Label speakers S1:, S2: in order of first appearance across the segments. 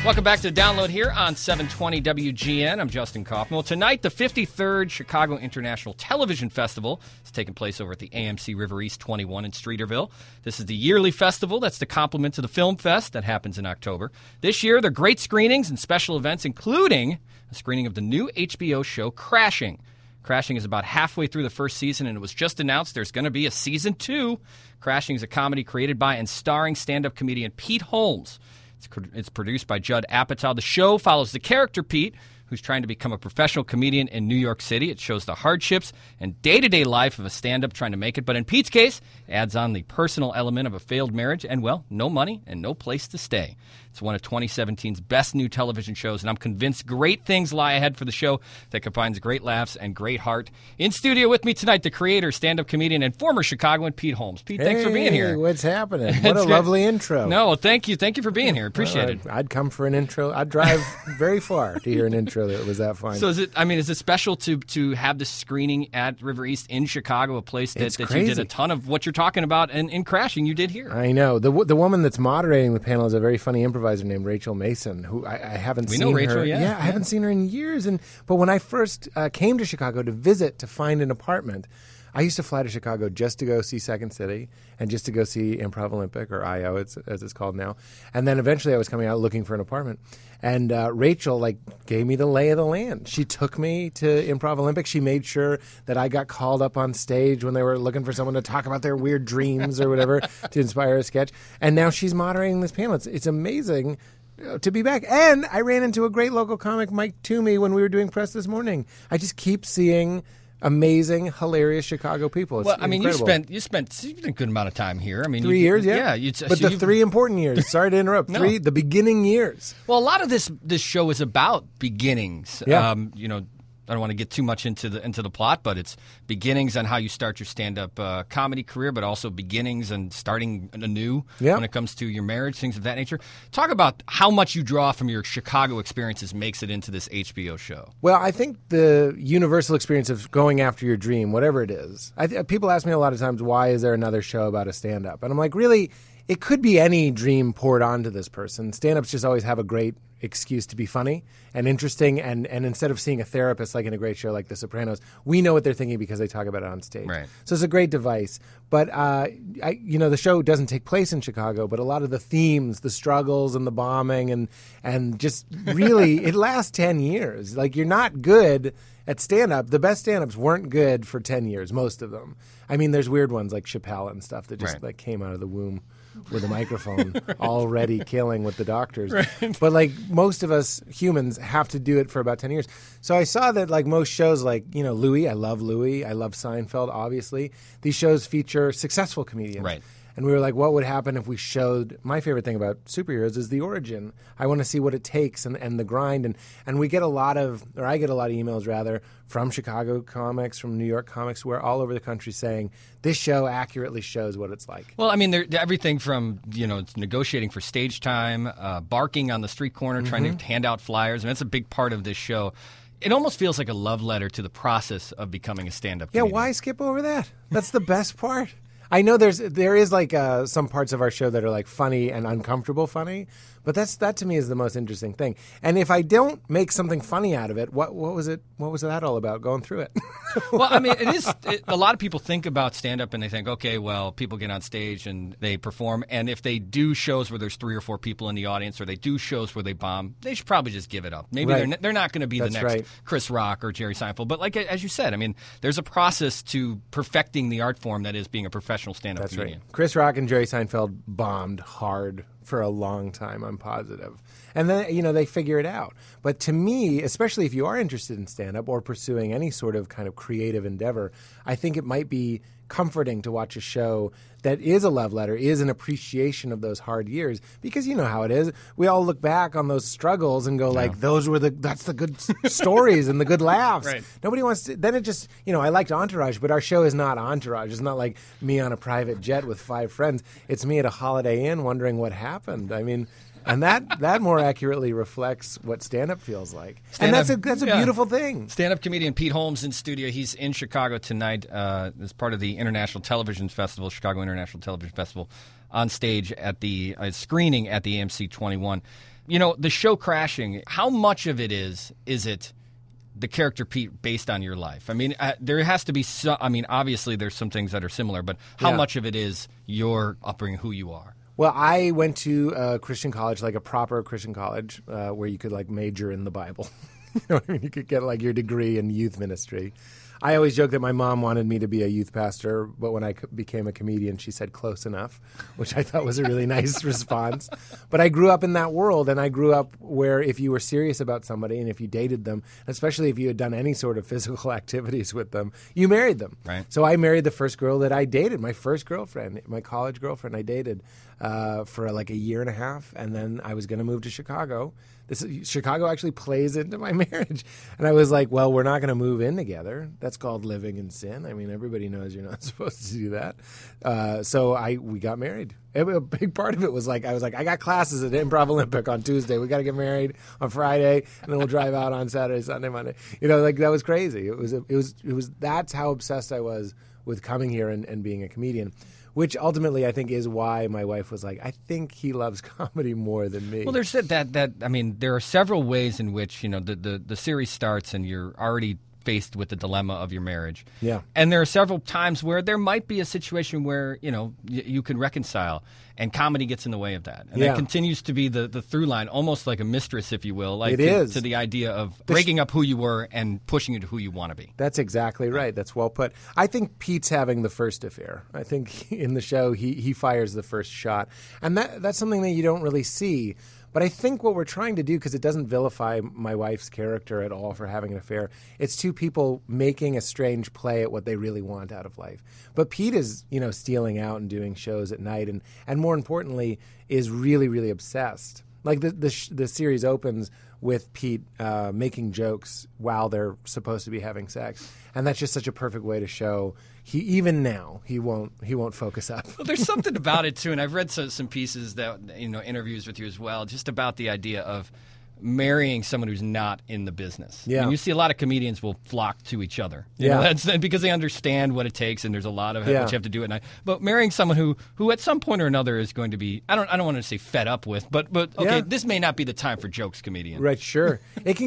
S1: Welcome back to the Download here on 720 WGN. I'm Justin Kaufman. Well, tonight, the 53rd Chicago International Television Festival is taking place over at the AMC River East 21 in Streeterville. This is the yearly festival that's the complement to the Film Fest that happens in October. This year, there are great screenings and special events, including a screening of the new HBO show, Crashing. Crashing is about halfway through the first season, and it was just announced there's going to be a season 2. Crashing is a comedy created by and starring stand-up comedian Pete Holmes. It's produced by Judd Apatow. The show follows the character Pete, who's trying to become a professional comedian in New York City. It shows the hardships and day-to-day life of a stand-up trying to make it. But in Pete's case, it adds on the personal element of a failed marriage and, well, no money and no place to stay. It's one of 2017's best new television shows, and I'm convinced great things lie ahead for the show that combines great laughs and great heart. In studio with me tonight, the creator, stand-up comedian, and former Chicagoan Pete Holmes. Pete, thanks for being here.
S2: What's happening? What a lovely intro.
S1: No, well, thank you. Thank you for being here. Appreciate it.
S2: I'd come for an intro. I'd drive very far to hear an intro that was that fine.
S1: So is it special to have this screening at River East in Chicago, a place that you did a ton of what you're talking about in Crashing you did here?
S2: I know. The woman that's moderating the panel is a very funny improviser named Rachel Mason, who I haven't seen.
S1: We know Rachel,
S2: her.
S1: yeah.
S2: I haven't seen her in years. But when I first came to Chicago to visit to find an apartment, I used to fly to Chicago just to go see Second City and just to go see Improv Olympic, or IO as it's called now. And then eventually I was coming out looking for an apartment. And Rachel gave me the lay of the land. She took me to Improv Olympic. She made sure that I got called up on stage when they were looking for someone to talk about their weird dreams or whatever to inspire a sketch. And now she's moderating this panel. It's amazing to be back. And I ran into a great local comic, Mike Toomey, when we were doing press this morning. I just keep seeing amazing, hilarious Chicago people. It's incredible.
S1: you spent a good amount of time here. I mean,
S2: 3 years, yeah.
S1: But
S2: the 3 important years. Sorry to interrupt.
S1: No.
S2: The beginning years.
S1: Well, a lot of this show is about beginnings.
S2: Yeah.
S1: I don't want to get too much into the plot, but it's beginnings on how you start your stand-up comedy career, but also beginnings and starting anew when it comes to your marriage, things of that nature. Talk about how much you draw from your Chicago experiences makes it into this HBO show.
S2: Well, I think the universal experience of going after your dream, whatever it is. People ask me a lot of times, why is there another show about a stand-up? And I'm like, really, it could be any dream poured onto this person. Stand-ups just always have a great excuse to be funny and interesting, and instead of seeing a therapist like in a great show like The Sopranos, we know what they're thinking because they talk about it on stage.
S1: Right.
S2: So it's a great device. But the show doesn't take place in Chicago, but a lot of the themes, the struggles and the bombing and just really it lasts 10 years. You're not good at stand-up. The best stand-ups weren't good for 10 years, most of them. I mean, there's weird ones like Chappelle and stuff that just came out of the womb with a microphone already killing with the doctors. Right. But most of us humans have to do it for about 10 years. So I saw that most shows Louis, I love Seinfeld, obviously. These shows feature successful comedians.
S1: Right.
S2: And we were like, what would happen if we showed – my favorite thing about superheroes is the origin. I want to see what it takes and the grind. And we get I get a lot of emails, rather, from Chicago comics, from New York comics, who are all over the country saying this show accurately shows what it's like.
S1: Well, I mean, everything from, negotiating for stage time, barking on the street corner, trying to hand out flyers. And that's a big part of this show. It almost feels like a love letter to the process of becoming a stand-up comedian.
S2: Yeah, why skip over that? That's the best part. I know there is some parts of our show that are funny and uncomfortable funny, but that to me is the most interesting thing. And if I don't make something funny out of it, what was it? What was that all about? Going through it.
S1: Well, I mean, a lot of people think about stand-up and they think, okay, well, people get on stage and they perform, and if they do shows where there's 3 or 4 people in the audience, or they do shows where they bomb, they should probably just give it up. Maybe they're not going to be the next Chris Rock or Jerry Seinfeld. But as you said, I mean, there's a process to perfecting the art form that is being a professional stand-up comedian.
S2: Right. Chris Rock and Jerry Seinfeld bombed hard for a long time, I'm positive. And then, they figure it out. But to me, especially if you are interested in stand-up or pursuing any sort of kind of creative endeavor, I think it might be comforting to watch a show that is a love letter, is an appreciation of those hard years, because you know how it is. We all look back on those struggles and go that's the good stories and the good laughs.
S1: Right.
S2: Nobody wants to, then it just, I liked Entourage, but our show is not Entourage. It's not like me on a private jet with 5 friends. It's me at a Holiday Inn wondering what happened. I mean, and that more accurately reflects what stand-up feels like. And that's a beautiful thing.
S1: Stand-up comedian Pete Holmes in studio. He's in Chicago tonight as part of the International Television Festival, Chicago International Television Festival, on stage at the screening at the AMC 21. the show Crashing, how much of it is it the character Pete based on your life? I mean, there has to be some, I mean, obviously there's some things that are similar, but how much of it is your upbringing, who you are?
S2: Well, I went to a Christian college, like a proper Christian college, where you could like major in the Bible. You know what I mean? You could get like your degree in youth ministry. I always joke that my mom wanted me to be a youth pastor, but when I became a comedian, she said close enough, which I thought was a really nice response. But I grew up in that world, and I grew up where if you were serious about somebody and if you dated them, especially if you had done any sort of physical activities with them, you married them.
S1: Right.
S2: So I married the first girl that I dated, my first girlfriend, my college girlfriend I dated for like a year and a half, and then I was going to move to Chicago. Chicago actually plays into my marriage. And I was like, well, we're not going to move in together. That's called living in sin. I mean, everybody knows you're not supposed to do that. So we got married. A big part of it was like, I was like, I got classes at Improv Olympic on Tuesday. We got to get married on Friday, and then we'll drive out on Saturday, Sunday, Monday. Like that was crazy. It was that's how obsessed I was with coming here and being a comedian. Which ultimately I think is why my wife was like, I think he loves comedy more than me.
S1: Well, there's that I mean, there are several ways in which, the series starts and you're already faced with the dilemma of your marriage.
S2: Yeah.
S1: And there are several times where there might be a situation where, you can reconcile, and comedy gets in the way of that. And that continues to be the through line, almost like a mistress, if you will, like to the idea of breaking up who you were and pushing you to who you want to be.
S2: That's exactly right. That's well put. I think Pete's having the first affair. I think in the show he fires the first shot. And that's something that you don't really see. But I think what we're trying to do, because it doesn't vilify my wife's character at all for having an affair, it's two people making a strange play at what they really want out of life. But Pete is, stealing out and doing shows at night, and more importantly, is really, really obsessed. Like the series opens with Pete making jokes while they're supposed to be having sex, and that's just such a perfect way to show even now he won't focus up.
S1: Well, there's something about it too, and I've read some pieces that interviews with you as well, just about the idea of marrying someone who's not in the business.
S2: Yeah.
S1: And you see a lot of comedians will flock to each other. That's because they understand what it takes, and there's a lot of what you have to do at night. But marrying someone who at some point or another is going to be, I don't want to say fed up with, but okay, this may not be the time for jokes, comedian.
S2: Right, sure.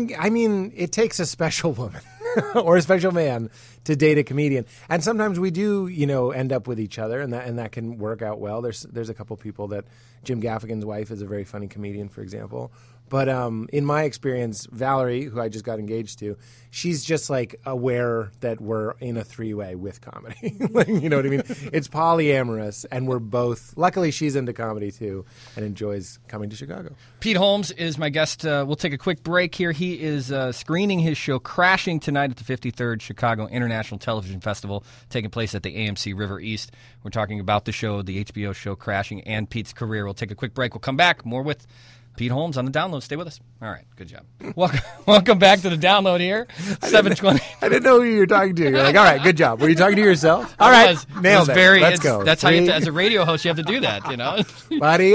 S2: It takes a special woman or a special man to date a comedian. And sometimes we do, end up with each other, and that can work out well. There's a couple people that Jim Gaffigan's wife is a very funny comedian, for example. But in my experience, Valerie, who I just got engaged to, she's just like aware that we're in a three-way with comedy. You know what I mean? It's polyamorous, and we're both. Luckily, she's into comedy too and enjoys coming to Chicago.
S1: Pete Holmes is my guest. We'll take a quick break here. He is screening his show Crashing tonight at the 53rd Chicago International Television Festival, taking place at the AMC River East. We're talking about the show, the HBO show Crashing, and Pete's career. We'll take a quick break. We'll come back. More with Pete Holmes on the Download. Stay with us. All right. Good job. Welcome back to the Download here. 720.
S2: I didn't know who you were talking to. You're like, all right, good job. Were you talking to yourself? All right. Nailed it. Let's go.
S1: That's how as a radio host, you have to do that,
S2: Buddy,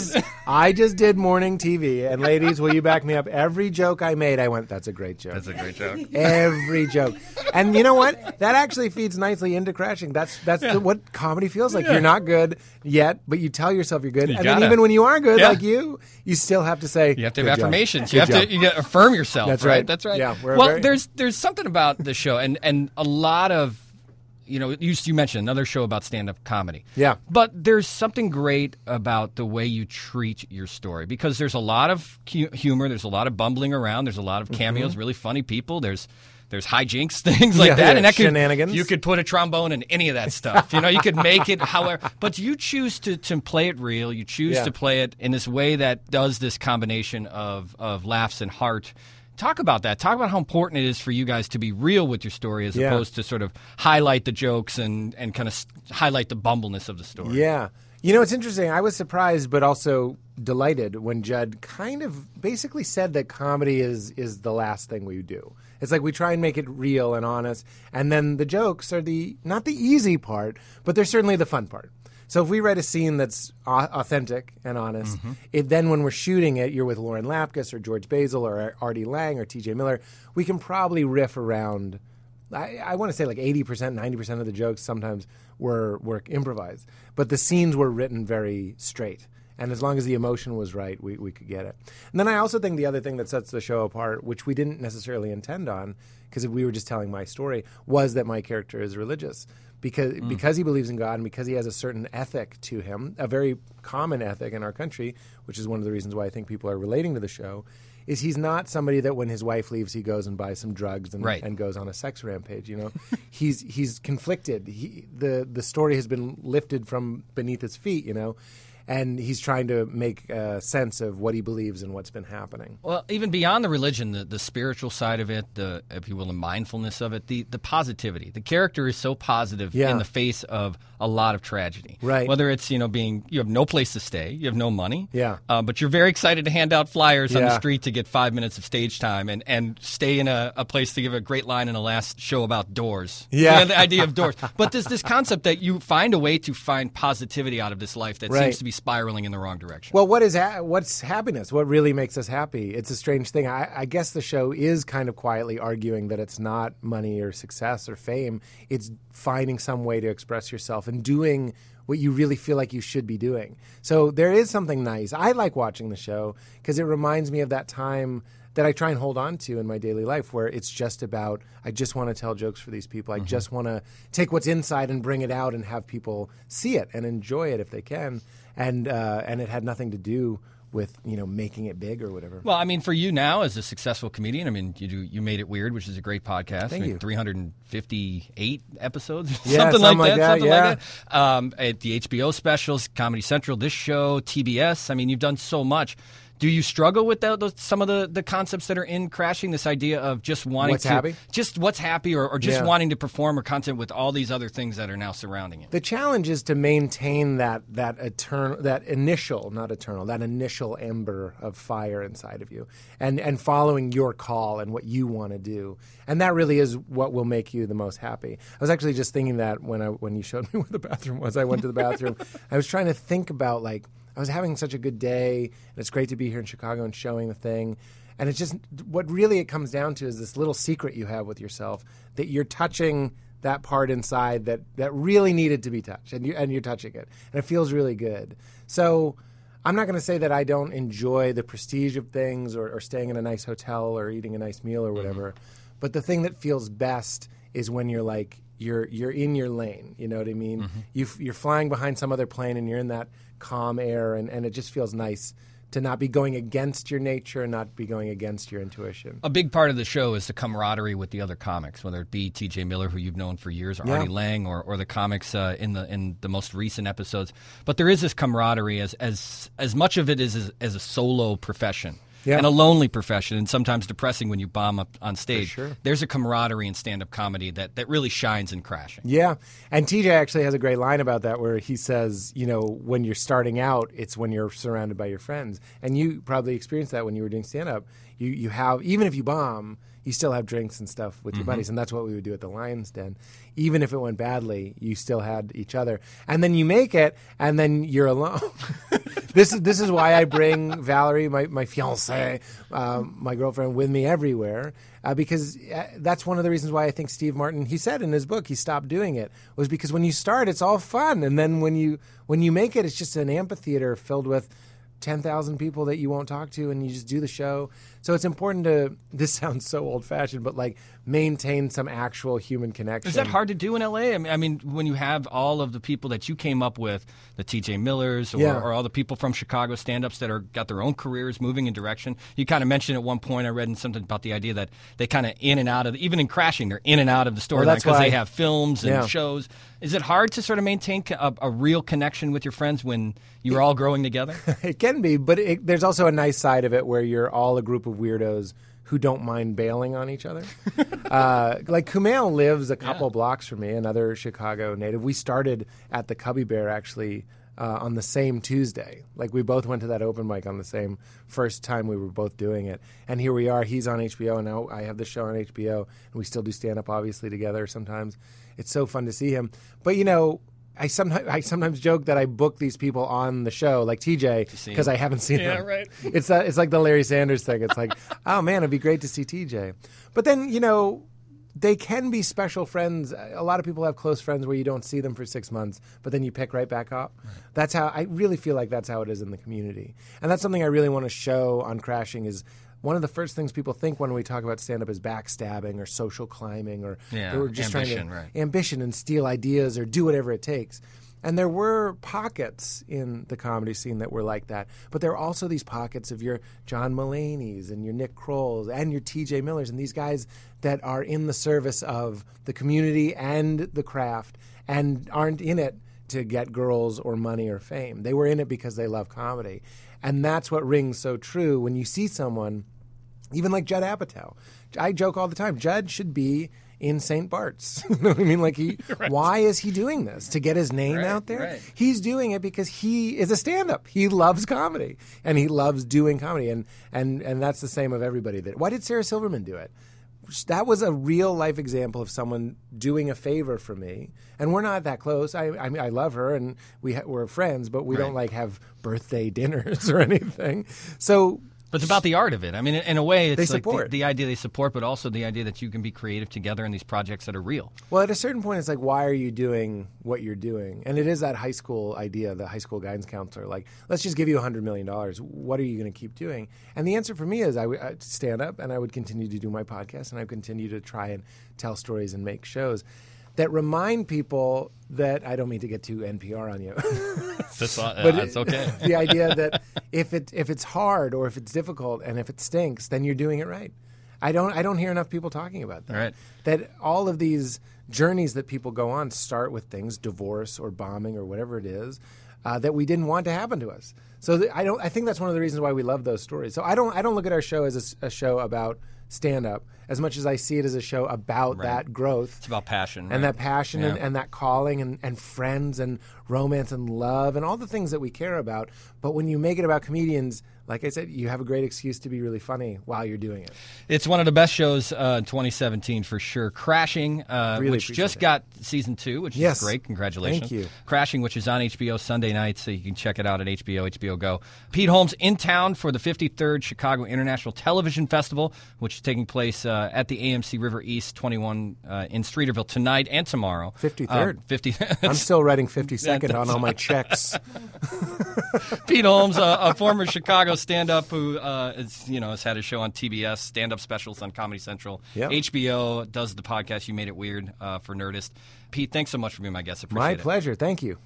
S2: I just did morning TV. And ladies, will you back me up? Every joke I made, I went, that's a great joke.
S1: That's a great joke.
S2: Every joke. And you know what? That actually feeds nicely into Crashing. That's what comedy feels like. You're not good yet, but you tell yourself you're good. Then even when you are good, like you still have to say,
S1: you have to have affirmations. You have to affirm yourself.
S2: That's right.
S1: That's right.
S2: Yeah.
S1: There's something about the show, and a lot of, you mentioned another show about stand-up comedy.
S2: Yeah.
S1: But there's something great about the way you treat your story, because there's a lot of humor, there's a lot of bumbling around, there's a lot of cameos, really funny people, there's hijinks, things like that, and that
S2: shenanigans.
S1: You could put a trombone in any of that stuff. You could make it however, but you choose to play it real. You choose to play it in this way that does this combination of laughs and heart. Talk about that. Talk about how important it is for you guys to be real with your story, as opposed to sort of highlight the jokes and kind of highlight the bumbleness of the story.
S2: Yeah. It's interesting. I was surprised, but also delighted when Judd kind of basically said that comedy is the last thing we do. It's like we try and make it real and honest, and then the jokes are not the easy part, but they're certainly the fun part. So if we write a scene that's authentic and honest, then when we're shooting it, you're with Lauren Lapkus or George Basil or Artie Lang or T.J. Miller, we can probably riff around I want to say like 80%, 90% of the jokes sometimes were improvised, but the scenes were written very straight. And as long as the emotion was right, we could get it. And then I also think the other thing that sets the show apart, which we didn't necessarily intend on, because we were just telling my story, was that my character is religious. Because he believes in God and because he has a certain ethic to him, a very common ethic in our country, which is one of the reasons why I think people are relating to the show, is he's not somebody that when his wife leaves, he goes and buys some drugs and goes on a sex rampage. You know, he's conflicted. The story has been lifted from beneath his feet. You know. And he's trying to make sense of what he believes and what's been happening.
S1: Well, even beyond the religion, the spiritual side of it, if you will, the mindfulness of it, the positivity. The character is so positive in the face of a lot of tragedy.
S2: Right.
S1: Whether it's, you have no place to stay, you have no money,
S2: but
S1: you're very excited to hand out flyers on the street to get 5 minutes of stage time and stay in a place to give a great line in the last show about doors.
S2: Yeah.
S1: The idea of doors. But there's this concept that you find a way to find positivity out of this life that seems to be spiraling in the wrong direction.
S2: Well, what's happiness? What really makes us happy? It's a strange thing. I guess the show is kind of quietly arguing that it's not money or success or fame. It's finding some way to express yourself and doing what you really feel like you should be doing. So there is something nice. I like watching the show because it reminds me of that time that I try and hold on to in my daily life where it's just about, I just want to tell jokes for these people. I just want to take what's inside and bring it out and have people see it and enjoy it if they can. And it had nothing to do with, making it big or whatever.
S1: Well, I mean, for you now as a successful comedian, I mean, you Made It Weird, which is a great podcast.
S2: Thank you.
S1: 358 episodes,
S2: something like that.
S1: At the HBO specials, Comedy Central, this show, TBS. I mean, you've done so much. Do you struggle with some of the concepts that are in Crashing? This idea of just wanting
S2: what's happy
S1: or just wanting to perform or content with all these other things that are now surrounding it.
S2: The challenge is to maintain that initial ember of fire inside of you, and following your call and what you want to do, and that really is what will make you the most happy. I was actually just thinking that when you showed me where the bathroom was, I went to the bathroom. I was trying to think about I was having such a good day, and it's great to be here in Chicago and showing the thing. And it's just what really it comes down to is this little secret you have with yourself that you're touching that part inside that really needed to be touched, and you're touching it, and it feels really good. So I'm not going to say that I don't enjoy the prestige of things or staying in a nice hotel or eating a nice meal or whatever, but the thing that feels best is when you're you're in your lane. You know what I mean? You're flying behind some other plane and you're in that calm air, and it just feels nice to not be going against your nature and not be going against your intuition.
S1: A big part of the show is the camaraderie with the other comics, whether it be T.J. Miller, who you've known for years, or Artie Lang, or the comics in the most recent episodes. But there is this camaraderie as much of it is as a solo profession. And a lonely profession, and sometimes depressing when you bomb up on stage.
S2: For sure.
S1: There's a camaraderie in stand-up comedy that really shines in Crashing.
S2: Yeah, and TJ actually has a great line about that where he says, when you're starting out, it's when you're surrounded by your friends. And you probably experienced that when you were doing stand-up. You have, even if you bomb, you still have drinks and stuff with your buddies, and that's what we would do at the Lion's Den. Even if it went badly, you still had each other. And then you make it, and then you're alone. This is why I bring Valerie, my fiancée, my girlfriend, with me everywhere, because that's one of the reasons why I think Steve Martin, he said in his book, he stopped doing it, was because when you start, it's all fun, and then when you make it, it's just an amphitheater filled with 10,000 people that you won't talk to, and you just do the show. So it's important to, this sounds so old-fashioned, but maintain some actual human connection.
S1: Is that hard to do in L.A.? I mean, when you have all of the people that you came up with, the T.J. Millers or all the people from Chicago stand-ups that got their own careers moving in direction. You kind of mentioned at one point, I read in something about the idea that they kind of in and out of, even in Crashing, they're in and out of the storyline because they have films and shows. Is it hard to sort of maintain a real connection with your friends when you're all growing together?
S2: It can be, but there's also a nice side of it where you're all a group of weirdos who don't mind bailing on each other. Kumail lives a couple blocks from me, another Chicago native. We started at the Cubby Bear, actually, on the same Tuesday. We both went to that open mic on the same first time we were both doing it. And here we are. He's on HBO, and now I have the show on HBO, and we still do stand-up, obviously, together sometimes. It's so fun to see him. But, I sometimes joke that I book these people on the show, like TJ, because I haven't seen them.
S1: Yeah, right.
S2: It's like the Larry Sanders thing. It's like, oh, man, it'd be great to see TJ. But then, they can be special friends. A lot of people have close friends where you don't see them for 6 months, but then you pick right back up. Right. That's how I really feel like that's how it is in the community. And that's something I really want to show on Crashing is one of the first things people think when we talk about stand-up is backstabbing or social climbing or we're just
S1: ambition,
S2: trying to ambition and steal ideas or do whatever it takes. And there were pockets in the comedy scene that were like that. But there are also these pockets of your John Mulaney's and your Nick Kroll's and your TJ Millers and these guys that are in the service of the community and the craft and aren't in it to get girls or money or fame. They were in it because they love comedy. And that's what rings so true when you see someone, even like Judd Apatow. I joke all the time, Judd should be in St. Bart's. You know what I mean? Like
S1: right.
S2: Why is he doing this? To get his name out there?
S1: Right.
S2: He's doing it because he is a stand-up. He loves comedy and he loves doing comedy. And that's the same of everybody. Why did Sarah Silverman do it? That was a real life example of someone doing a favor for me. And we're not that close. I mean, I love her and we're friends, but we don't like have birthday dinners or anything. So.
S1: But it's about the art of it. I mean, in a way, it's
S2: they
S1: like the idea they support, but also the idea that you can be creative together in these projects that are real.
S2: Well, at a certain point, it's like, why are you doing what you're doing? And it is that high school idea, the high school guidance counselor, like, let's just give you $100 million. What are you going to keep doing? And the answer for me is I'd stand up and I would continue to do my podcast and I would continue to try and tell stories and make shows that remind people that I don't mean to get too NPR on you.
S1: But it's okay.
S2: The idea that if it's hard or if it's difficult and if it stinks, then you're doing it right. I don't hear enough people talking about that.
S1: Right.
S2: That all of these journeys that people go on start with things, divorce or bombing or whatever it is, that we didn't want to happen to us. So I think that's one of the reasons why we love those stories. So I don't look at our show as a show about stand-up as much as I see it as a show about that growth.
S1: It's about passion.
S2: And that passion and that calling and friends and romance and love and all the things that we care about. But when you make it about comedians, like I said, you have a great excuse to be really funny while you're doing it.
S1: It's one of the best shows in 2017 for sure. Crashing, which just got season 2, which is great. Congratulations.
S2: Thank you.
S1: Crashing, which is on HBO Sunday nights, so you can check it out at HBO Go. Pete Holmes in town for the 53rd Chicago International Television Festival, which is taking place at the AMC River East 21 in Streeterville tonight and tomorrow.
S2: 53rd. I'm still writing 52nd on all my checks.
S1: Pete Holmes, a former Chicago stand-up who has had a show on TBS, stand-up specials on Comedy Central.
S2: Yep.
S1: HBO does the podcast You Made It Weird for Nerdist. Pete, thanks so much for being my guest. Appreciate it.
S2: My pleasure. Thank you.